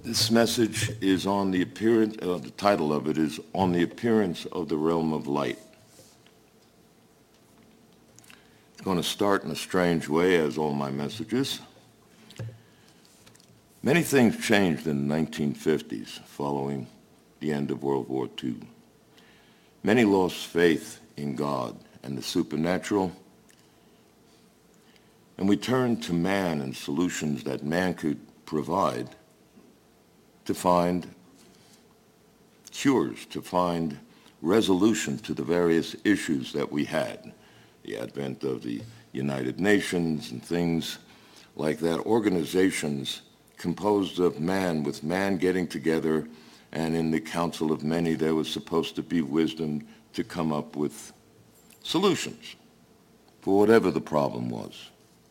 This message is on the appearance, the title of it is On the Appearance of the Realm of Light. It's going to start in a strange way, as all my messages. Many things changed in the 1950s following the end of World War II. Many lost faith in God and the supernatural, and we turned to man and solutions that man could provide to find cures, to find resolution to the various issues that we had. The advent of the United Nations and things like that, organizations composed of man, with man getting together, and in the council of many there was supposed to be wisdom to come up with solutions for whatever the problem was.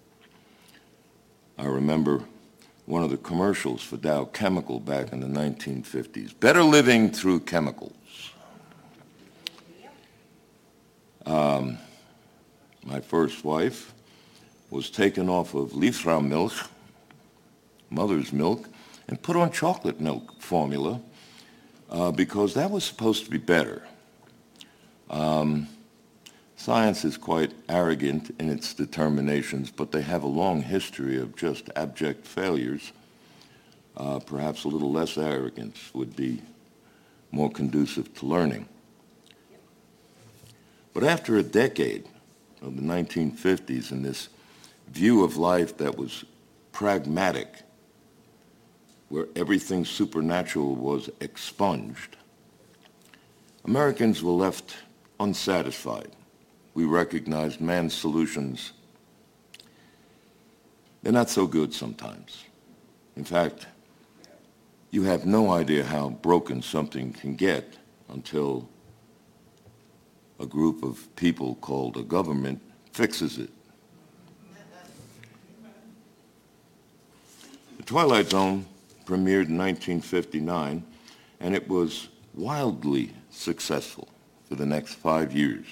I remember one of the commercials for Dow Chemical back in the 1950s. Better living through chemicals. My first wife was taken off of Liefrau milk, mother's milk, and put on chocolate milk formula because that was supposed to be better. Science is quite arrogant in its determinations, but they have a long history of just abject failures. Perhaps a little less arrogance would be more conducive to learning. But after a decade of the 1950s and this view of life that was pragmatic, where everything supernatural was expunged, Americans were left unsatisfied. We recognized man's solutions. They're not so good sometimes. In fact, you have no idea how broken something can get until a group of people called a government fixes it. The Twilight Zone premiered in 1959, and it was wildly successful for the next 5 years.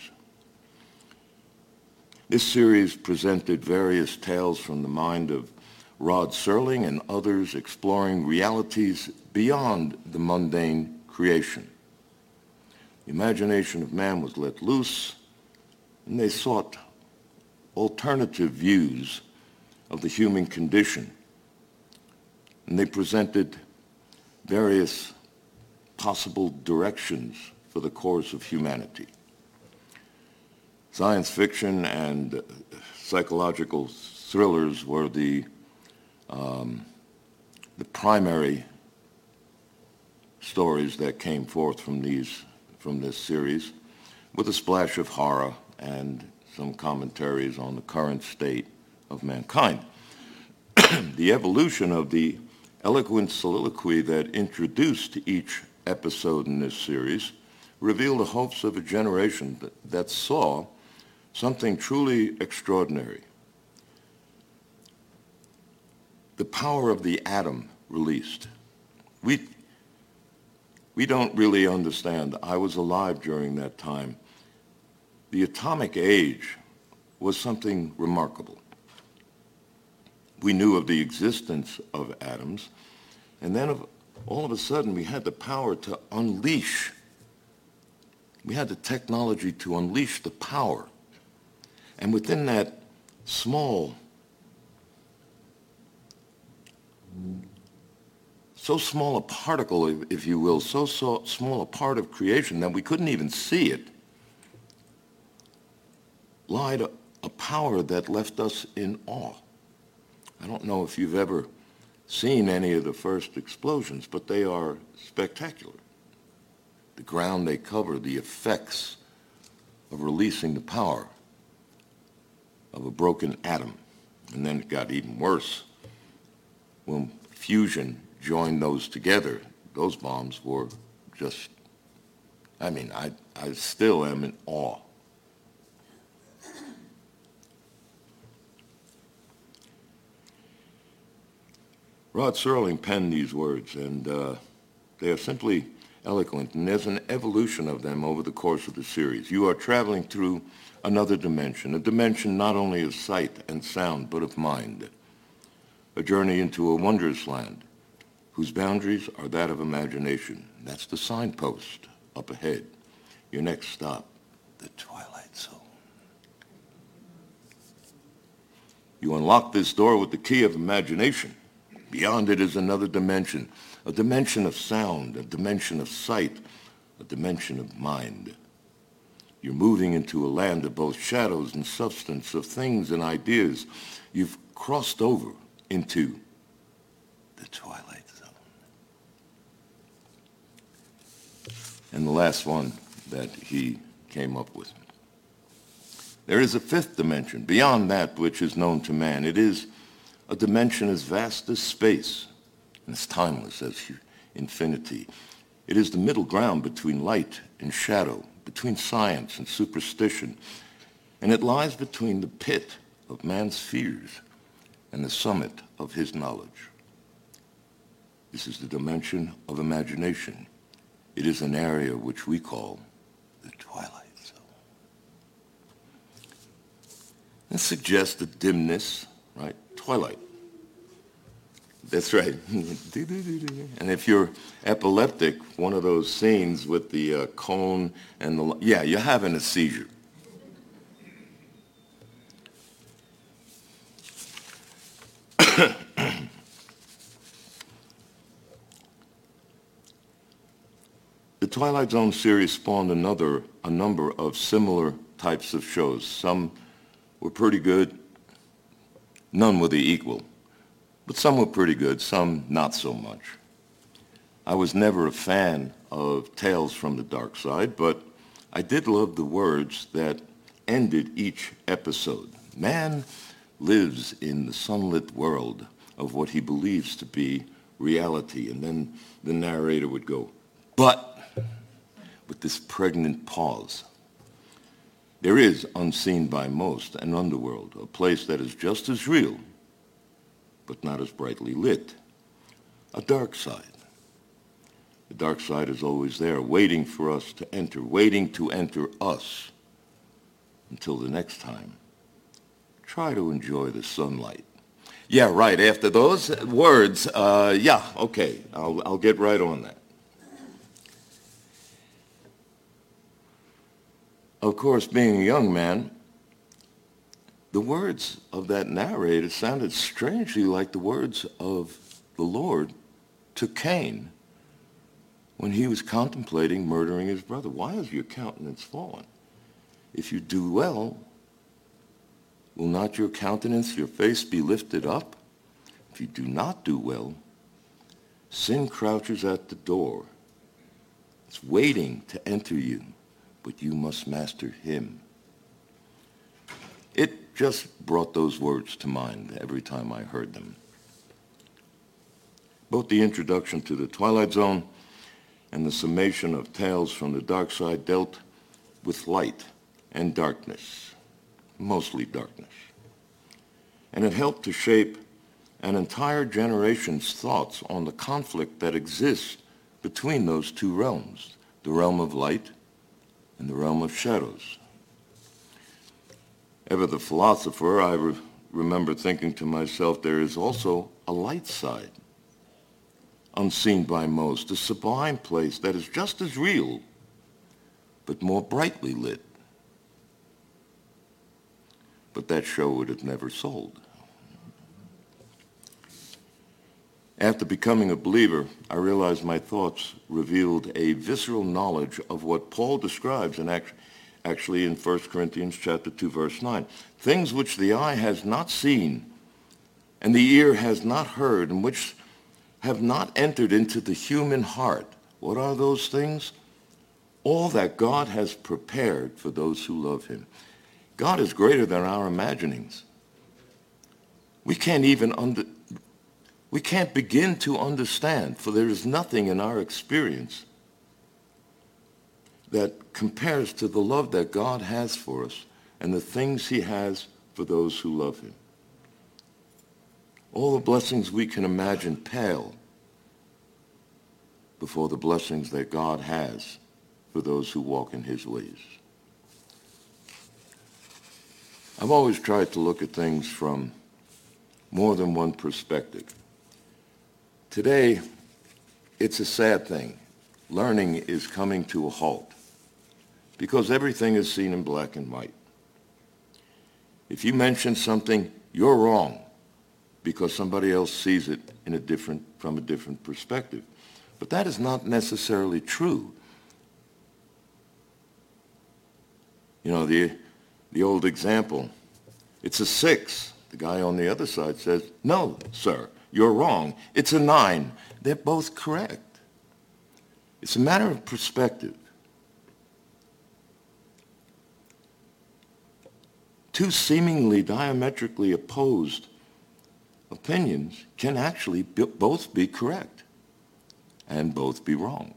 This series presented various tales from the mind of Rod Serling and others exploring realities beyond the mundane creation. The imagination of man was let loose, and they sought alternative views of the human condition. And they presented various possible directions for the course of humanity. Science fiction and psychological thrillers were the primary stories that came forth from this series, with a splash of horror and some commentaries on the current state of mankind. The evolution of the eloquent soliloquy that introduced each episode in this series revealed the hopes of a generation that saw something truly extraordinary. The power of the atom released. We don't really understand. I was alive during that time. The atomic age was something remarkable. We knew of the existence of atoms, and then all of a sudden we had the power to unleash. We had the technology to unleash the power. And within that so small a particle, if you will, so small a part of creation that we couldn't even see it, lied a power that left us in awe. I don't know if you've ever seen any of the first explosions, but they are spectacular. The ground they cover, the effects of releasing the power of a broken atom. And then it got even worse when fusion joined those together. Those bombs were just, I still am in awe. Rod Serling penned these words, and they are simply eloquent, and there's an evolution of them over the course of the series. You are traveling through another dimension, a dimension not only of sight and sound, but of mind, a journey into a wondrous land whose boundaries are that of imagination. That's the signpost up ahead. Your next stop, the Twilight Zone. You unlock this door with the key of imagination. Beyond it is another dimension, a dimension of sound, a dimension of sight, a dimension of mind. You're moving into a land of both shadows and substance, of things and ideas. You've crossed over into the Twilight Zone. And the last one that he came up with. There is a fifth dimension, beyond that which is known to man. It is a dimension as vast as space and as timeless as infinity. It is the middle ground between light and shadow, between science and superstition, and it lies between the pit of man's fears and the summit of his knowledge. This is the dimension of imagination. It is an area which we call the Twilight Zone. It suggests a dimness, right? Twilight. That's right. And if you're epileptic, one of those scenes with the cone and the... Yeah, you're having a seizure. The Twilight Zone series spawned a number of similar types of shows. Some were pretty good. None were the equal. But some were pretty good, some not so much. I was never a fan of Tales from the Dark Side, but I did love the words that ended each episode. Man lives in the sunlit world of what he believes to be reality. And then the narrator would go, but, with this pregnant pause. There is, unseen by most, an underworld, a place that is just as real, but not as brightly lit. A dark side. The dark side is always there, waiting for us to enter us. Until the next time, try to enjoy the sunlight. Yeah, right, after those words, yeah, okay, I'll get right on that. Of course, being a young man, the words of that narrator sounded strangely like the words of the Lord to Cain when he was contemplating murdering his brother. Why is your countenance fallen? If you do well, will not your countenance, your face be lifted up? If you do not do well, sin crouches at the door. It's waiting to enter you, but you must master him. It just brought those words to mind every time I heard them. Both the introduction to the Twilight Zone and the summation of Tales from the Dark Side dealt with light and darkness, mostly darkness. And it helped to shape an entire generation's thoughts on the conflict that exists between those two realms, the realm of light and the realm of shadows. Ever the philosopher, I remember thinking to myself, there is also a light side, unseen by most, a sublime place that is just as real, but more brightly lit. But that show would have never sold. After becoming a believer, I realized my thoughts revealed a visceral knowledge of what Paul describes actually in 1 Corinthians chapter 2, verse 9. Things which the eye has not seen and the ear has not heard and which have not entered into the human heart. What are those things? All that God has prepared for those who love him. God is greater than our imaginings. We can't begin to understand, for there is nothing in our experience that compares to the love that God has for us and the things he has for those who love him. All the blessings we can imagine pale before the blessings that God has for those who walk in his ways. I've always tried to look at things from more than one perspective. Today, it's a sad thing. Learning is coming to a halt because everything is seen in black and white. If you mention something, you're wrong because somebody else sees it from a different perspective. But that is not necessarily true. You know, the old example, it's a 6. The guy on the other side says, no, sir, you're wrong. It's a 9. They're both correct. It's a matter of perspective. Two seemingly diametrically opposed opinions can actually both be correct and both be wrong.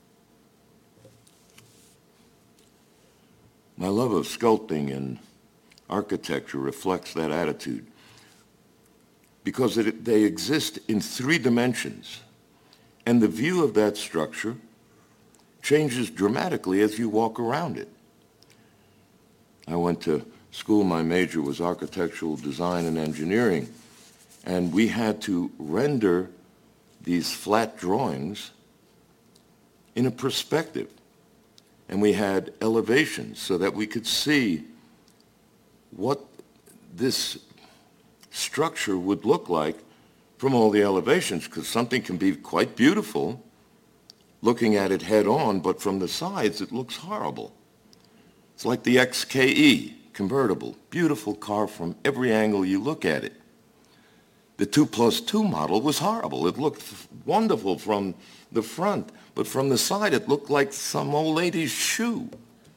My love of sculpting and architecture reflects that attitude because they exist in 3 dimensions, and the view of that structure changes dramatically as you walk around it. I went to school, my major was architectural design and engineering, and we had to render these flat drawings in a perspective. And we had elevations so that we could see what this structure would look like from all the elevations, because something can be quite beautiful looking at it head on, but from the sides it looks horrible. It's like the XKE convertible, beautiful car from every angle you look at it. The 2+2 model was horrible. It looked wonderful from the front, but from the side it looked like some old lady's shoe.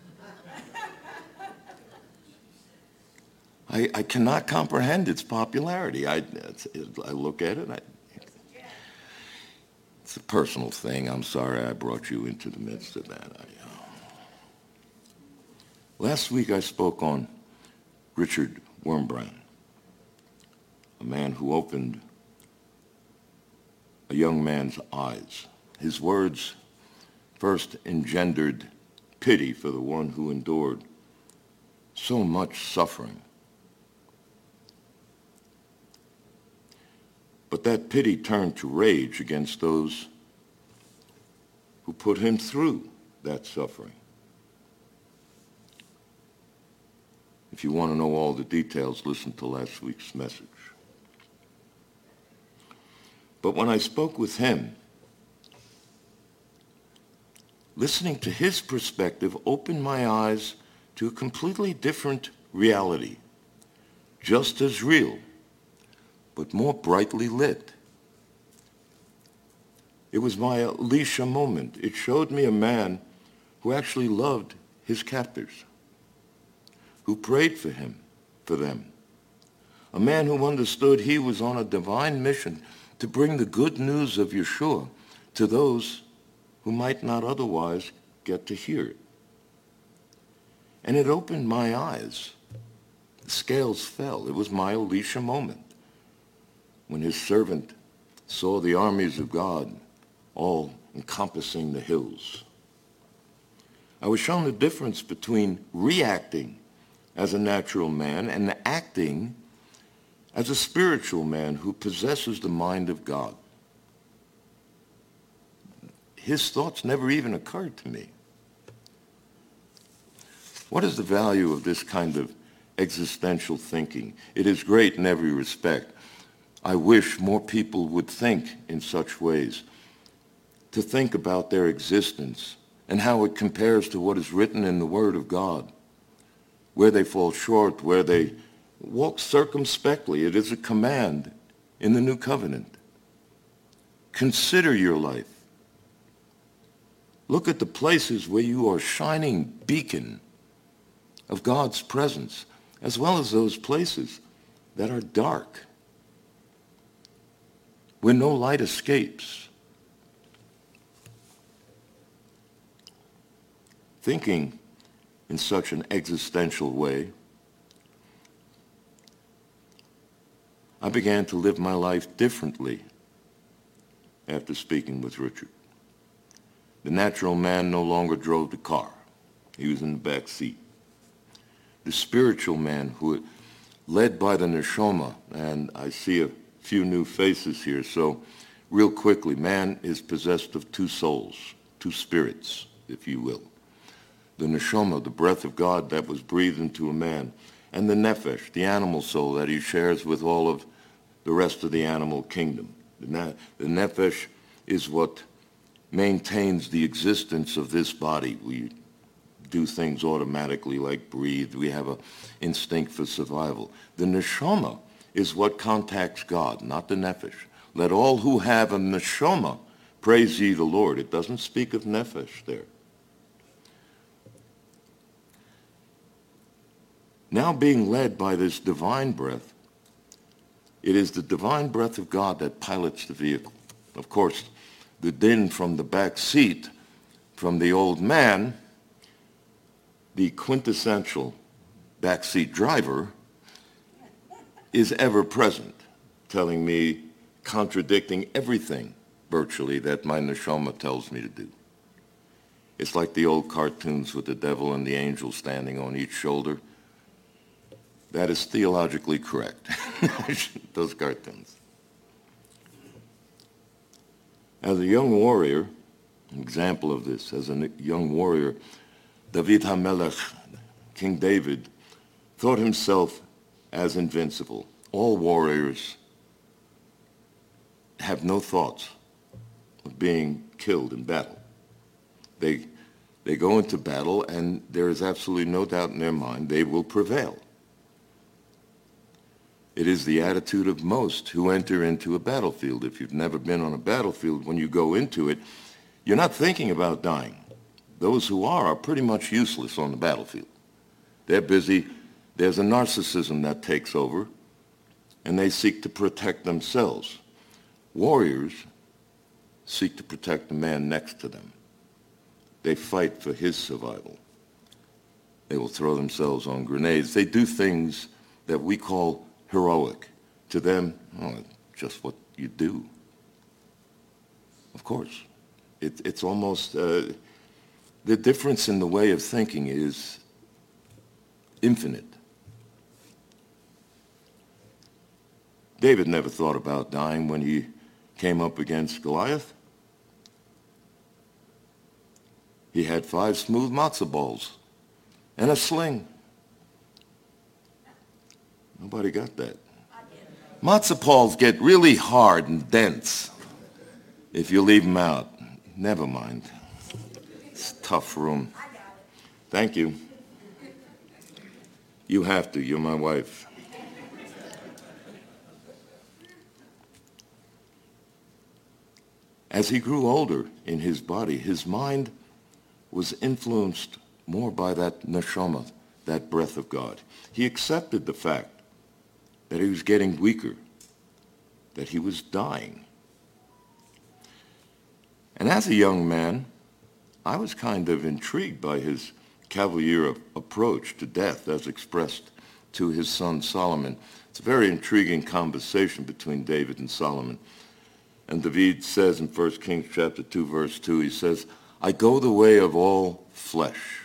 I cannot comprehend its popularity. I look at it, it's a personal thing. I'm sorry I brought you into the midst of that. Last week I spoke on Richard Wurmbrand, a man who opened a young man's eyes. His words first engendered pity for the one who endured so much suffering. But that pity turned to rage against those who put him through that suffering. If you want to know all the details, listen to last week's message. But when I spoke with him, listening to his perspective opened my eyes to a completely different reality, just as real, but more brightly lit. It was my Elisha moment. It showed me a man who actually loved his captors, who prayed for them. A man who understood he was on a divine mission to bring the good news of Yeshua to those who might not otherwise get to hear it. And it opened my eyes. The scales fell. It was my Elisha moment when his servant saw the armies of God all encompassing the hills. I was shown the difference between reacting as a natural man and acting as a spiritual man who possesses the mind of God. His thoughts never even occurred to me. What is the value of this kind of existential thinking? It is great in every respect. I wish more people would think in such ways, to think about their existence and how it compares to what is written in the Word of God, where they fall short, where they walk circumspectly. It is a command in the New Covenant. Consider your life. Look at the places where you are a shining beacon of God's presence, as well as those places that are dark, where no light escapes. Thinking in such an existential way, I began to live my life differently after speaking with Richard. The natural man no longer drove the car. He was in the back seat. The spiritual man who, led by the neshama, and I see a few new faces here, so real quickly, man is possessed of two souls, two spirits, if you will. The neshama, the breath of God that was breathed into a man, and the nephesh, the animal soul that he shares with all of the rest of the animal kingdom. The nephesh is what maintains the existence of this body. We do things automatically like breathe. We have an instinct for survival. The neshama is what contacts God, not the nephesh. Let all who have a neshama praise ye the Lord. It doesn't speak of nephesh there. Now being led by this divine breath, it is the divine breath of God that pilots the vehicle. Of course, the din from the back seat, from the old man, the quintessential backseat driver, is ever present, telling me, contradicting everything virtually that my neshama tells me to do. It's like the old cartoons with the devil and the angel standing on each shoulder. That is theologically correct, those cartoons. As a young warrior, an example of this, as a young warrior, David HaMelech, King David, thought himself as invincible. All warriors have no thoughts of being killed in battle. They go into battle, and there is absolutely no doubt in their mind they will prevail. It is the attitude of most who enter into a battlefield. If you've never been on a battlefield, when you go into it, you're not thinking about dying. Those who are pretty much useless on the battlefield. They're busy. There's a narcissism that takes over, and they seek to protect themselves. Warriors seek to protect the man next to them. They fight for his survival. They will throw themselves on grenades. They do things that we call heroic. To them, just what you do. Of course. It's almost, the difference in the way of thinking is infinite. David never thought about dying when he came up against Goliath. He had 5 smooth matzo balls and a sling. Nobody got that. Matzo balls get really hard and dense if you leave them out. Never mind. It's a tough room. Thank you. You have to. You're my wife. As he grew older in his body, his mind was influenced more by that neshama, that breath of God. He accepted the fact that he was getting weaker, that he was dying. And as a young man, I was kind of intrigued by his cavalier approach to death as expressed to his son Solomon. It's a very intriguing conversation between David and Solomon. And David says in 1 Kings chapter 2, verse 2, he says, I go the way of all flesh.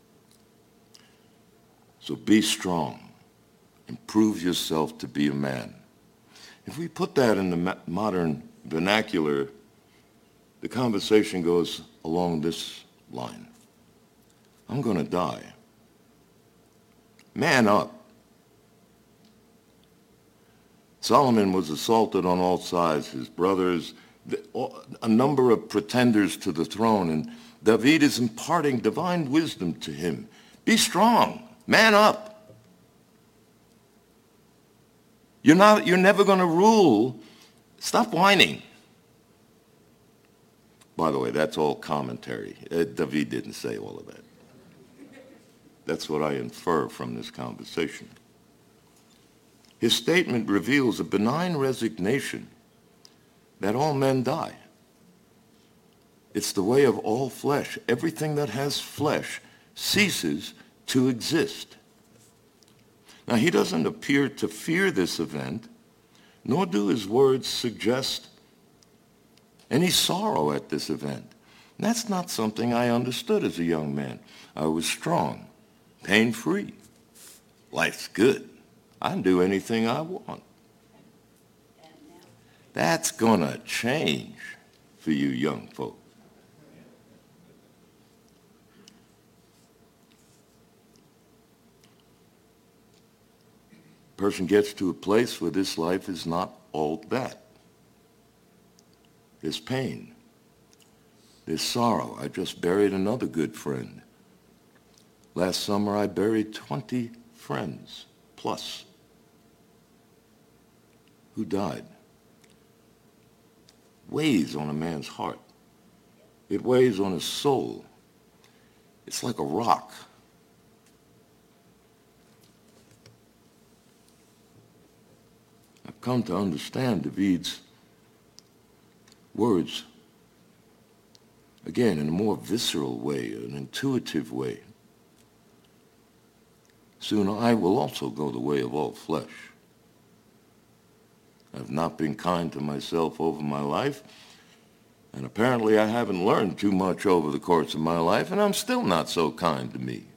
So be strong and prove yourself to be a man. If we put that in the modern vernacular, the conversation goes along this line. I'm going to die. Man up. Solomon was assaulted on all sides, his brothers, a number of pretenders to the throne, and David is imparting divine wisdom to him. Be strong. Man up. You're never going to rule. Stop whining. By the way, that's all commentary. David didn't say all of that. That's what I infer from this conversation. His statement reveals a benign resignation that all men die. It's the way of all flesh. Everything that has flesh ceases to exist. Now, he doesn't appear to fear this event, nor do his words suggest any sorrow at this event. And that's not something I understood as a young man. I was strong, pain-free. Life's good. I can do anything I want. That's going to change for you young folks. Person gets to a place where this life is not all that. There's pain. There's sorrow. I just buried another good friend. Last summer, I buried 20 friends plus who died. Weighs on a man's heart. It weighs on his soul. It's like a rock. I've come to understand David's words, again, in a more visceral way, an intuitive way. Soon I will also go the way of all flesh. I've not been kind to myself over my life, and apparently I haven't learned too much over the course of my life, and I'm still not so kind to me.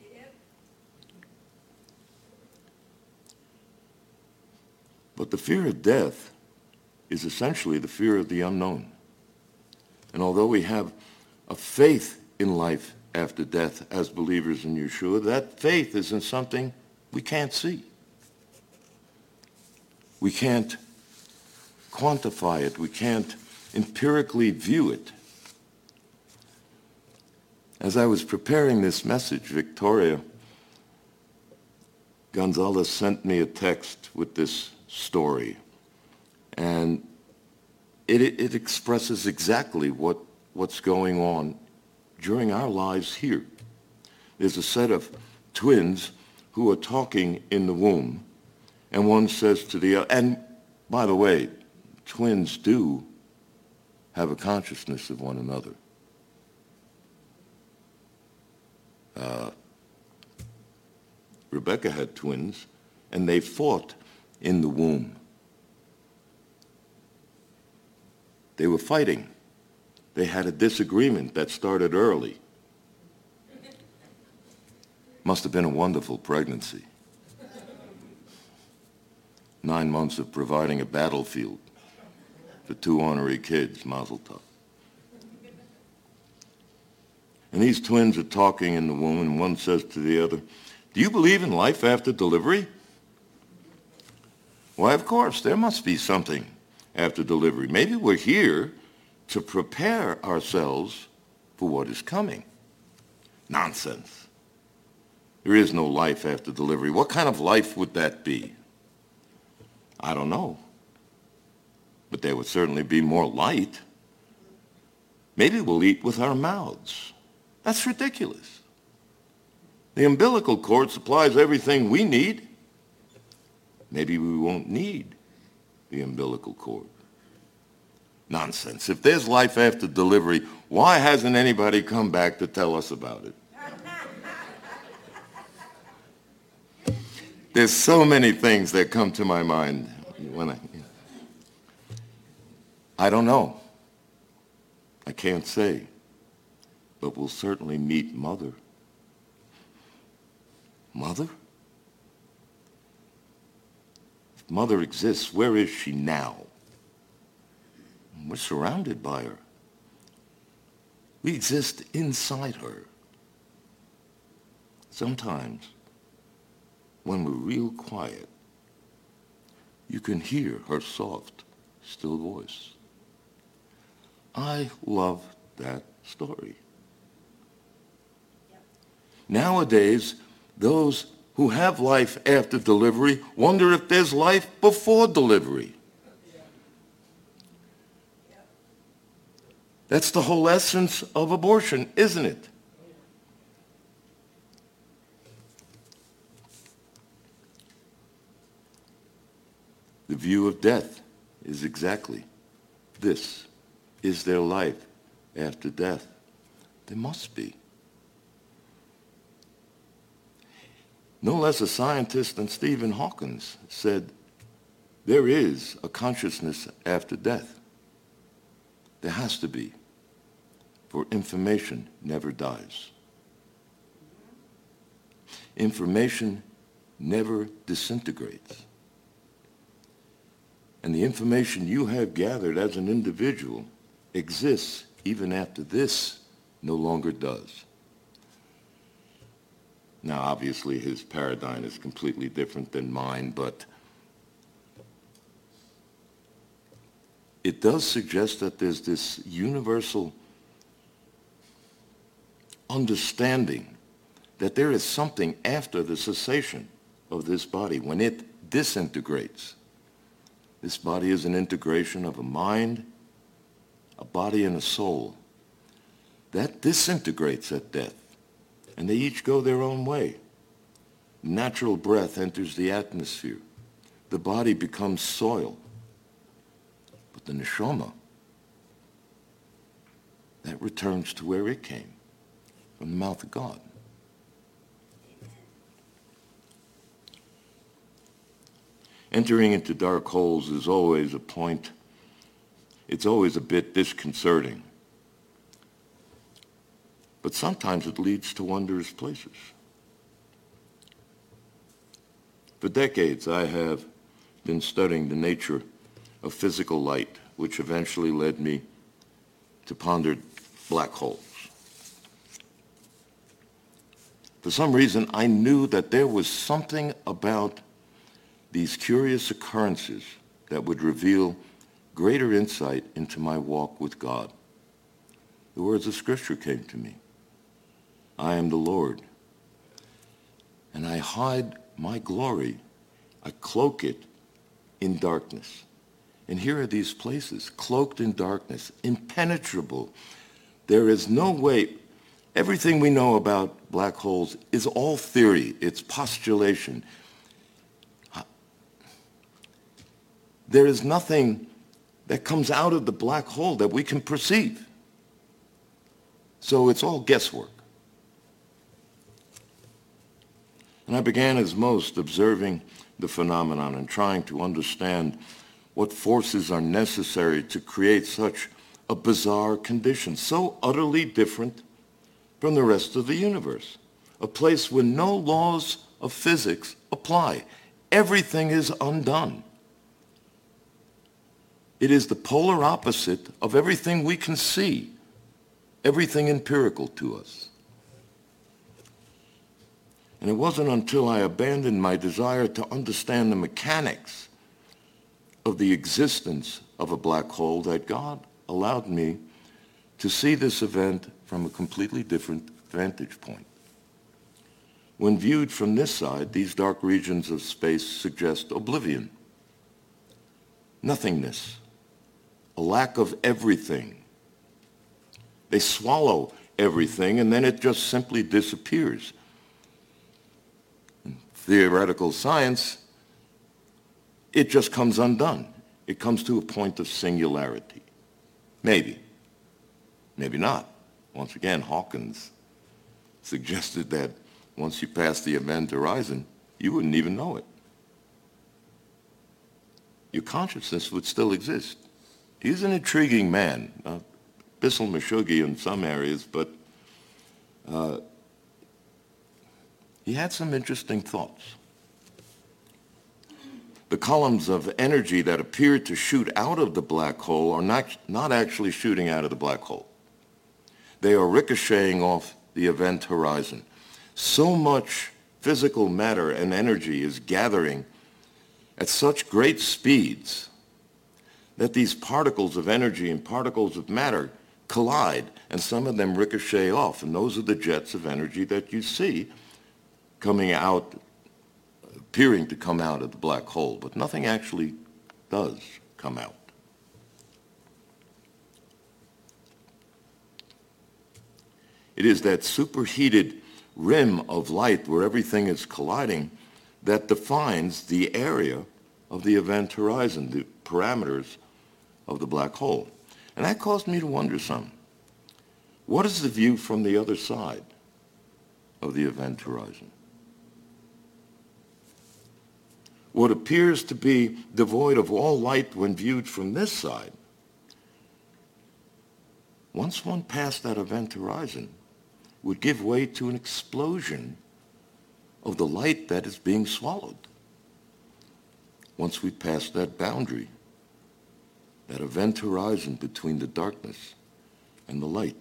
But the fear of death is essentially the fear of the unknown. And although we have a faith in life after death as believers in Yeshua, that faith isn't something we can't see. We can't quantify it. We can't empirically view it. As I was preparing this message, Victoria Gonzalez sent me a text with this story. And it expresses exactly what's going on during our lives here. There's a set of twins who are talking in the womb, and one says to the other, and by the way, twins do have a consciousness of one another. Rebecca had twins, and they fought in the womb. They were fighting. They had a disagreement that started early. Must have been a wonderful pregnancy. 9 months of providing a battlefield for 2 ornery kids, Mazel Tov. And these twins are talking in the womb, and one says to the other, "Do you believe in life after delivery?" Why, of course, there must be something after delivery. Maybe we're here to prepare ourselves for what is coming. Nonsense. There is no life after delivery. What kind of life would that be? I don't know. But there would certainly be more light. Maybe we'll eat with our mouths. That's ridiculous. The umbilical cord supplies everything we need. Maybe we won't need the umbilical cord. Nonsense. If there's life after delivery, why hasn't anybody come back to tell us about it? There's so many things that come to my mind when I don't know. I can't say. But we'll certainly meet Mother. Mother? If Mother exists, where is she now? We're surrounded by her. We exist inside her. Sometimes, when we're real quiet, you can hear her soft, still voice. I love that story. Yep. Nowadays, those who have life after delivery wonder if there's life before delivery. That's the whole essence of abortion, isn't it? The view of death is exactly this. Is there life after death? There must be. No less a scientist than Stephen Hawking said, there is a consciousness after death. There has to be, for information never dies. Information never disintegrates. And the information you have gathered as an individual exists even after this no longer does. Now, obviously, his paradigm is completely different than mine, but it does suggest that there's this universal understanding that there is something after the cessation of this body when it disintegrates. This body is an integration of a mind, a body, and a soul. That disintegrates at death, and they each go their own way. Natural breath enters the atmosphere. The body becomes soil. But the neshama, that returns to where it came, from the mouth of God. Entering into dark holes is always a point, it's always a bit disconcerting. But sometimes it leads to wondrous places. For decades, I have been studying the nature of physical light, which eventually led me to ponder black holes. For some reason, I knew that there was something about these curious occurrences that would reveal greater insight into my walk with God. The words of Scripture came to me. I am the Lord, and I hide my glory, I cloak it in darkness. And here are these places, cloaked in darkness, impenetrable. There is no way. Everything we know about black holes is all theory. It's postulation. There is nothing that comes out of the black hole that we can perceive. So it's all guesswork. And I began, as most, observing the phenomenon and trying to understand what forces are necessary to create such a bizarre condition, so utterly different from the rest of the universe, a place where no laws of physics apply. Everything is undone. It is the polar opposite of everything we can see, everything empirical to us. And it wasn't until I abandoned my desire to understand the mechanics of the existence of a black hole that God allowed me to see this event from a completely different vantage point. When viewed from this side, these dark regions of space suggest oblivion, nothingness, a lack of everything. They swallow everything, and then it just simply disappears. In theoretical science, it just comes undone. It comes to a point of singularity. Maybe. Maybe not. Once again, Hawkins suggested that once you pass the event horizon, you wouldn't even know it. Your consciousness would still exist. He's an intriguing man, Bissell Meshuggah in some areas, but he had some interesting thoughts. The columns of energy that appear to shoot out of the black hole are not actually shooting out of the black hole. They are ricocheting off the event horizon. So much physical matter and energy is gathering at such great speeds that these particles of energy and particles of matter collide, and some of them ricochet off, and those are the jets of energy that you see coming out, appearing to come out of the black hole, but nothing actually does come out. It is that superheated rim of light where everything is colliding that defines the area of the event horizon, the parameters of the black hole. And that caused me to wonder some. What is the view from the other side of the event horizon? What appears to be devoid of all light when viewed from this side, once one passed that event horizon, would give way to an explosion of the light that is being swallowed. Once we pass that boundary, that event horizon between the darkness and the light.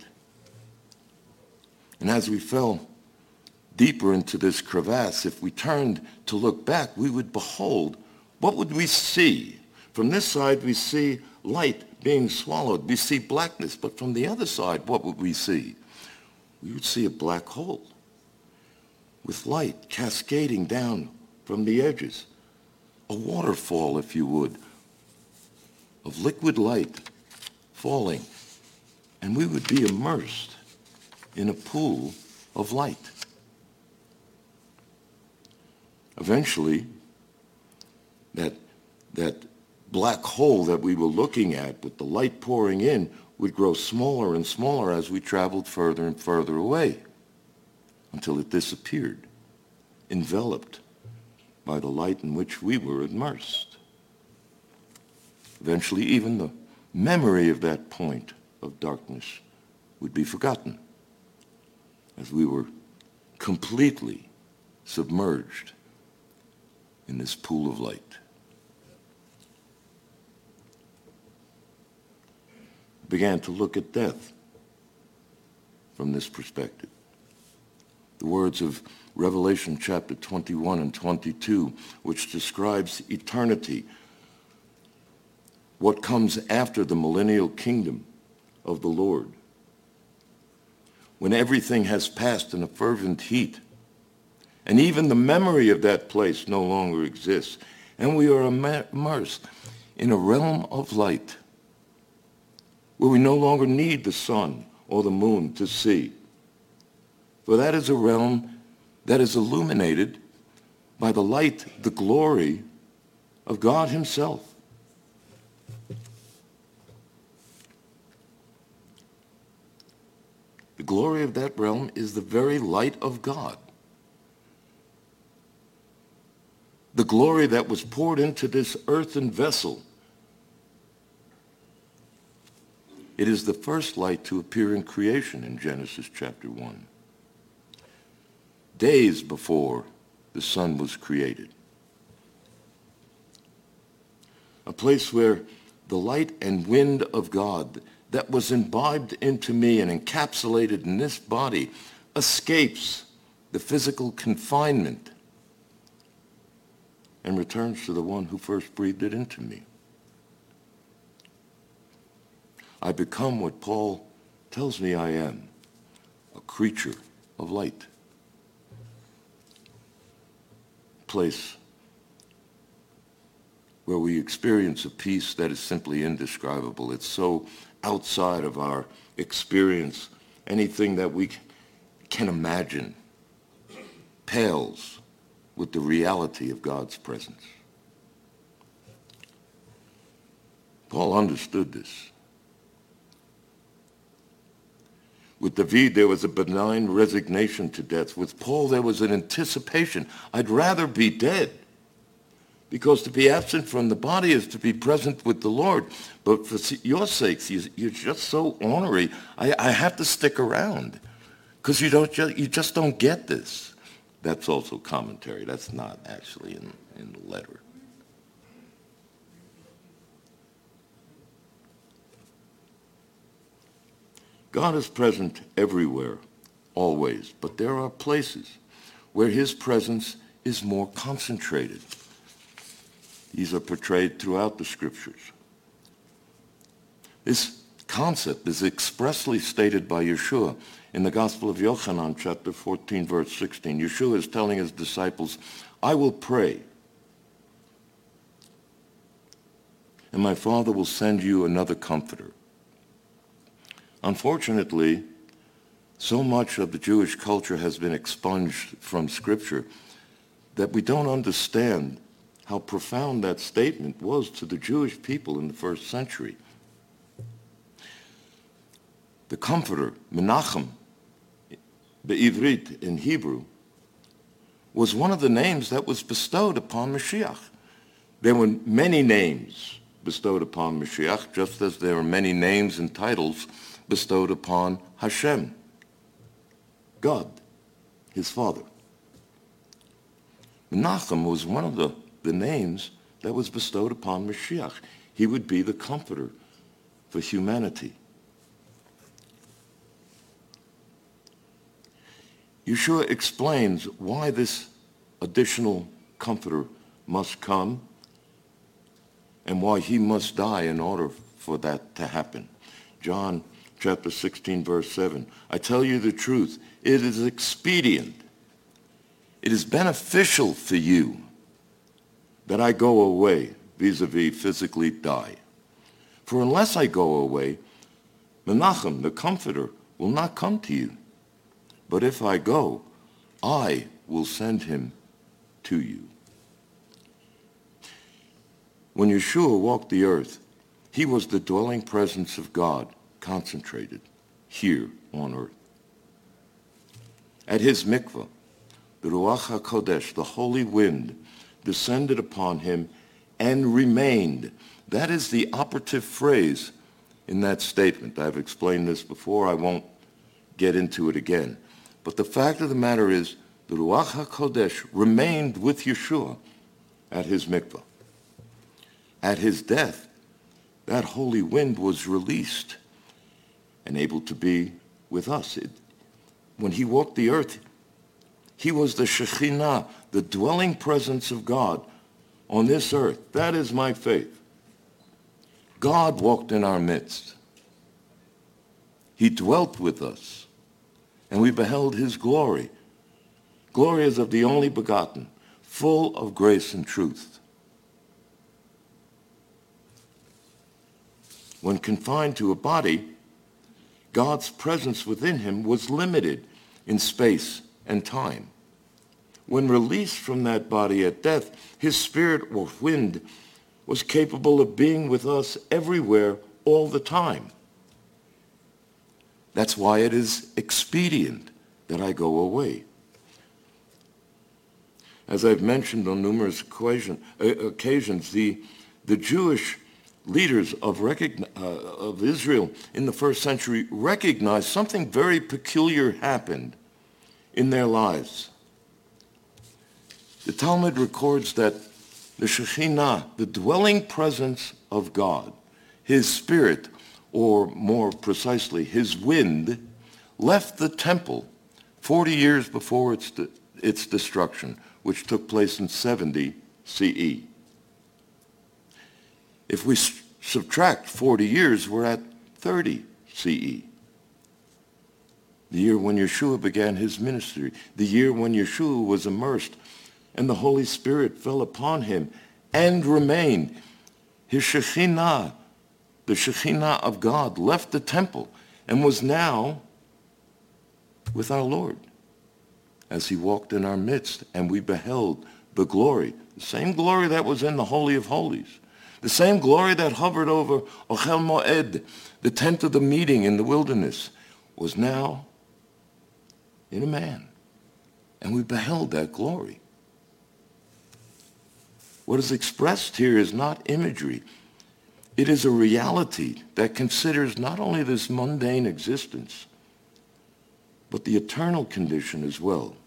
And as we fell deeper into this crevasse, if we turned to look back, we would behold, what would we see? From this side, we see light being swallowed. We see blackness. But from the other side, what would we see? We would see a black hole with light cascading down from the edges. A waterfall, if you would, of liquid light falling. And we would be immersed in a pool of light. Eventually, that black hole that we were looking at with the light pouring in would grow smaller and smaller as we traveled further and further away until it disappeared, enveloped by the light in which we were immersed. Eventually, even the memory of that point of darkness would be forgotten as we were completely submerged in this pool of light. Began to look at death from this perspective. The words of Revelation chapter 21 and 22, which describes eternity, what comes after the millennial kingdom of the Lord, when everything has passed in a fervent heat, and even the memory of that place no longer exists, and we are immersed in a realm of light where we no longer need the sun or the moon to see. For that is a realm that is illuminated by the light, the glory of God himself. The glory of that realm is the very light of God. The glory that was poured into this earthen vessel. It is the first light to appear in creation in Genesis chapter 1. Days before the sun was created. A place where the light and wind of God that was imbibed into me and encapsulated in this body escapes the physical confinement and returns to the one who first breathed it into me. I become what Paul tells me I am, a creature of light. Place where we experience a peace that is simply indescribable. It's so outside of our experience. Anything that we can imagine pales with the reality of God's presence. Paul understood this. With David, there was a benign resignation to death. With Paul, there was an anticipation. I'd rather be dead, because to be absent from the body is to be present with the Lord. But for your sakes, you're just so ornery. I have to stick around, because you just don't get this. That's also commentary. That's not actually in the letter. God is present everywhere, always, but there are places where his presence is more concentrated. These are portrayed throughout the scriptures. This concept is expressly stated by Yeshua in the Gospel of Yochanan, chapter 14, verse 16. Yeshua is telling his disciples, I will pray, and my Father will send you another comforter. Unfortunately, so much of the Jewish culture has been expunged from Scripture that we don't understand how profound that statement was to the Jewish people in the first century. The Comforter, Menachem, Be'ivrit in Hebrew, was one of the names that was bestowed upon Mashiach. There were many names bestowed upon Mashiach, just as there are many names and titles bestowed upon Hashem, God, his Father. Menachem was one of the names that was bestowed upon Mashiach. He would be the comforter for humanity. Yeshua explains why this additional comforter must come and why he must die in order for that to happen. John chapter 16, verse 7. I tell you the truth, it is expedient, it is beneficial for you that I go away, vis-a-vis physically die. For unless I go away, Menachem, the comforter, will not come to you. But if I go, I will send him to you. When Yeshua walked the earth, he was the dwelling presence of God concentrated here on earth. At his mikvah, the Ruach HaKodesh, the holy wind, descended upon him and remained. That is the operative phrase in that statement. I've explained this before. I won't get into it again. But the fact of the matter is, the Ruach HaKodesh remained with Yeshua at his mikvah. At his death, that holy wind was released and able to be with us. When he walked the earth, he was the Shekhinah, the dwelling presence of God on this earth. That is my faith. God walked in our midst. He dwelt with us, and we beheld his glory. Glory as of the only begotten, full of grace and truth. When confined to a body, God's presence within him was limited in space and time. When released from that body at death, his spirit or wind was capable of being with us everywhere all the time. That's why it is expedient that I go away. As I've mentioned on numerous occasions, the Jewish leaders of Israel in the first century recognized something very peculiar happened in their lives. The Talmud records that the Shekhinah, the dwelling presence of God, his spirit, or more precisely, his wind, left the temple 40 years before its destruction, which took place in 70 CE. If we subtract 40 years, we're at 30 CE. The year when Yeshua began his ministry, the year when Yeshua was immersed and the Holy Spirit fell upon him and remained. His Shekhinah, the Shekhinah of God, left the temple and was now with our Lord as he walked in our midst, and we beheld the glory, the same glory that was in the Holy of Holies. The same glory that hovered over Ochel Moed, the tent of the meeting in the wilderness, was now in a man. And we beheld that glory. What is expressed here is not imagery. It is a reality that considers not only this mundane existence, but the eternal condition as well.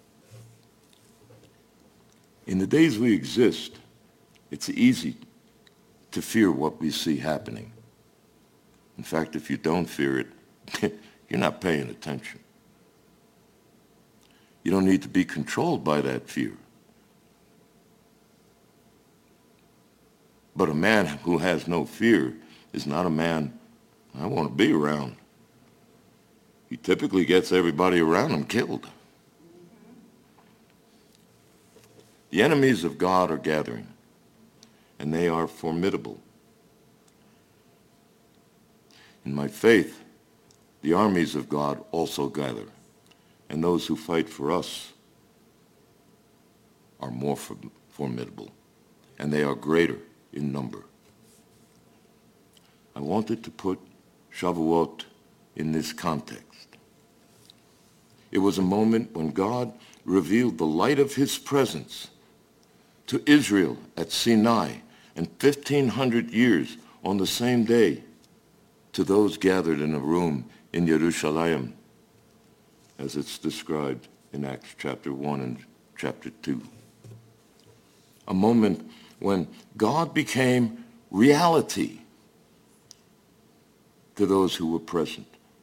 In the days we exist, it's easy to fear what we see happening. In fact, if you don't fear it, you're not paying attention. You don't need to be controlled by that fear. But a man who has no fear is not a man I want to be around. He typically gets everybody around him killed. The enemies of God are gathering, and they are formidable. In my faith, the armies of God also gather, and those who fight for us are more formidable, and they are greater in number. I wanted to put Shavuot in this context. It was a moment when God revealed the light of his presence to Israel at Sinai, and 1,500 years on the same day to those gathered in a room in Yerushalayim, as it's described in Acts chapter 1 and chapter 2. A moment when God became reality to those who were present.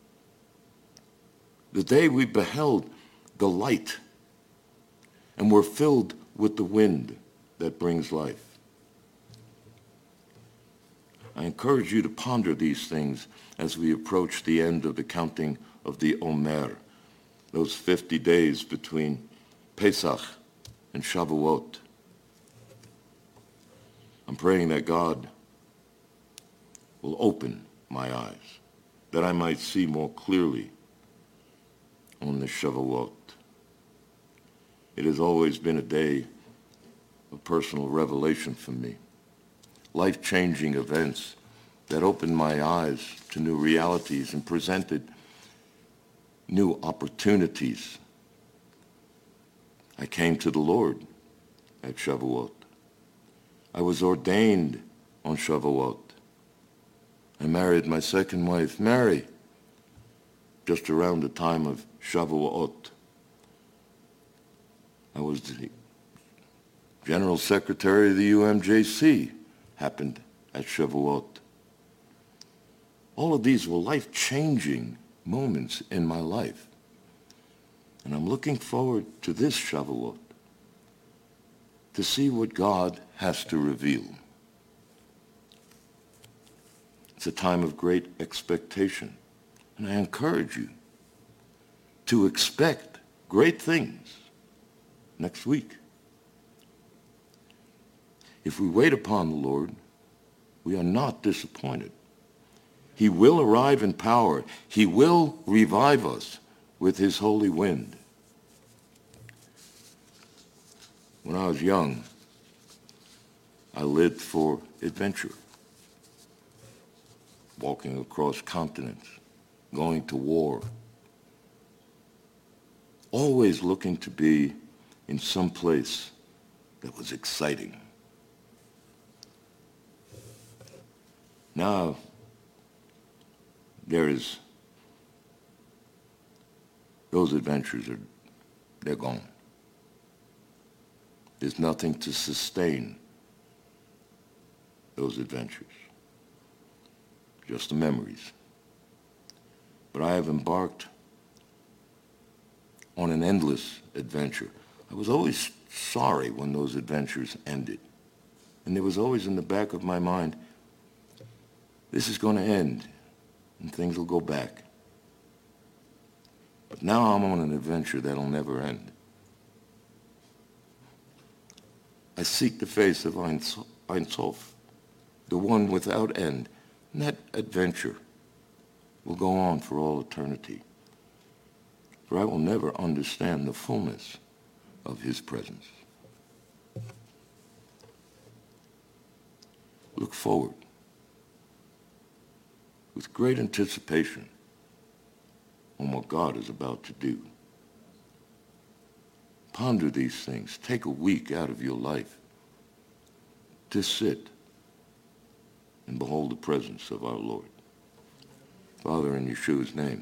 The day we beheld the light and were filled with the wind that brings life. I encourage you to ponder these things as we approach the end of the counting of the Omer, those 50 days between Pesach and Shavuot. I'm praying that God will open my eyes, that I might see more clearly on the Shavuot. It has always been a day of personal revelation for me, life-changing events that opened my eyes to new realities and presented new opportunities. I came to the Lord at Shavuot. I was ordained on Shavuot. I married my second wife, Mary, just around the time of Shavuot. I was the General Secretary of the UMJC, happened at Shavuot. All of these were life-changing moments in my life. And I'm looking forward to this Shavuot to see what God has to reveal. It's a time of great expectation. And I encourage you to expect great things next week. If we wait upon the Lord, we are not disappointed. He will arrive in power. He will revive us with his holy wind. When I was young, I lived for adventure, walking across continents, going to war, always looking to be in some place that was exciting. Now, those adventures they're gone. There's nothing to sustain those adventures, just the memories. But I have embarked on an endless adventure. I was always sorry when those adventures ended. And there was always in the back of my mind, this is going to end and things will go back. But now I'm on an adventure that'll never end. I seek the face of Ein Sof, the one without end. And that adventure will go on for all eternity. For I will never understand the fullness of his presence. Look forward with great anticipation on what God is about to do. Ponder these things. Take a week out of your life to sit and behold the presence of our Lord. Father, in Yeshua's name,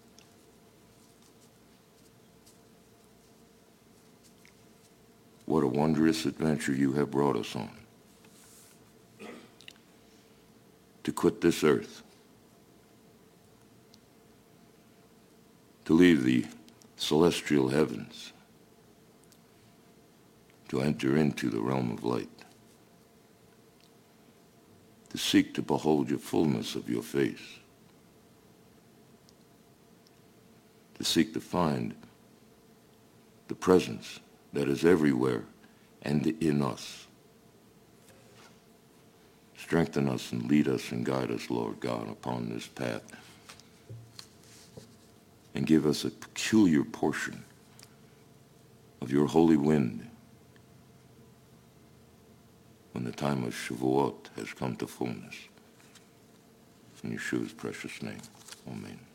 what a wondrous adventure you have brought us on. To quit this earth, to leave the celestial heavens, to enter into the realm of light, to seek to behold your fullness of your face, to seek to find the presence that is everywhere and in us. Strengthen us and lead us and guide us, Lord God, upon this path. And give us a peculiar portion of your holy wind when the time of Shavuot has come to fullness. In Yeshua's precious name, amen.